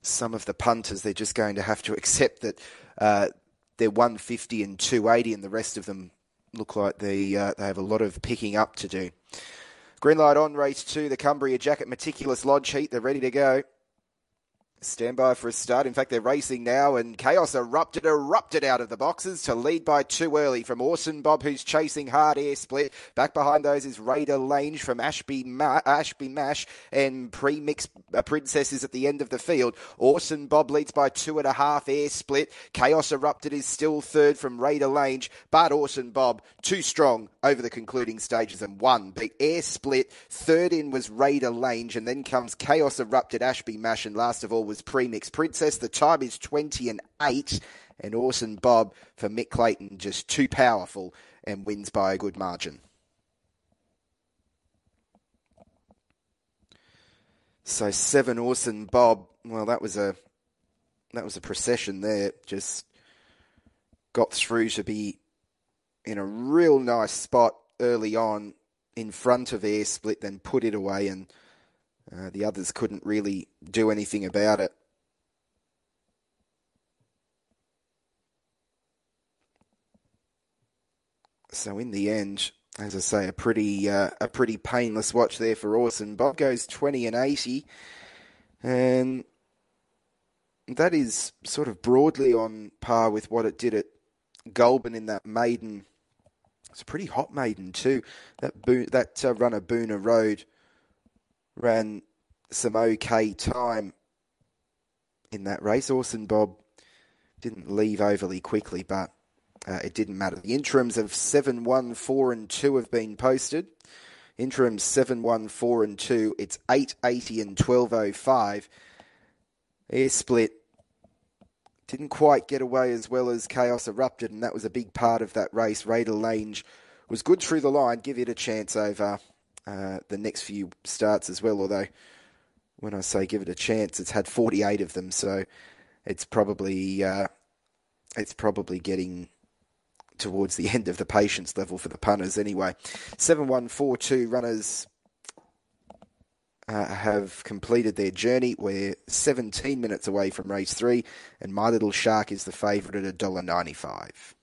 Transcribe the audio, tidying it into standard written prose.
some of the punters, they're just going to have to accept that they're 150 and 280, and the rest of them look like they have a lot of picking up to do. Green light on race 2, the Cumbria Jacket Meticulous Lodge Heat. They're ready to go. Stand by for a start. In fact, they're racing now, and Chaos erupted out of the boxes to lead by too early from Orson Bob, who's chasing hard. Air Split. Back behind those is Raider Lange from Ashby Mash, and Premix Princess is at the end of the field. Orson Bob leads by 2.5. Air Split. Chaos Erupted is still third from Raider Lange, but Orson Bob too strong over the concluding stages and won. Beat Air Split. Third in was Raider Lange, and then comes Chaos Erupted, Ashby Mash, and last of all was Premix Princess. The time is 20 and 8, and Orson Bob for Mick Clayton just too powerful and wins by a good margin. So 7 Orson Bob. Well, that was a procession there. Just got through to be in a real nice spot early on in front of Air Split, then put it away, and the others couldn't really do anything about it. So in the end, as I say, a pretty painless watch there for Orson Bob. Goes 20 and 80, and that is sort of broadly on par with what it did at Goulburn in that maiden. It's a pretty hot maiden too. That runner Boona Road ran some okay time in that race. Orson Bob didn't leave overly quickly, but it didn't matter. The interims of 7, 1, 4 and 2 have been posted. Interims 7, 1, 4 and 2. It's 8.80 and 12.05. Air Split didn't quite get away as well as Chaos Erupted, and that was a big part of that race. Raider Lange was good through the line. Give it a chance over the next few starts as well, although when I say give it a chance, it's had 48 of them, so it's probably getting towards the end of the patience level for the punters anyway. 7-1-4-2 runners have completed their journey. We're 17 minutes away from race 3, and My Little Shark is the favourite at $1.95.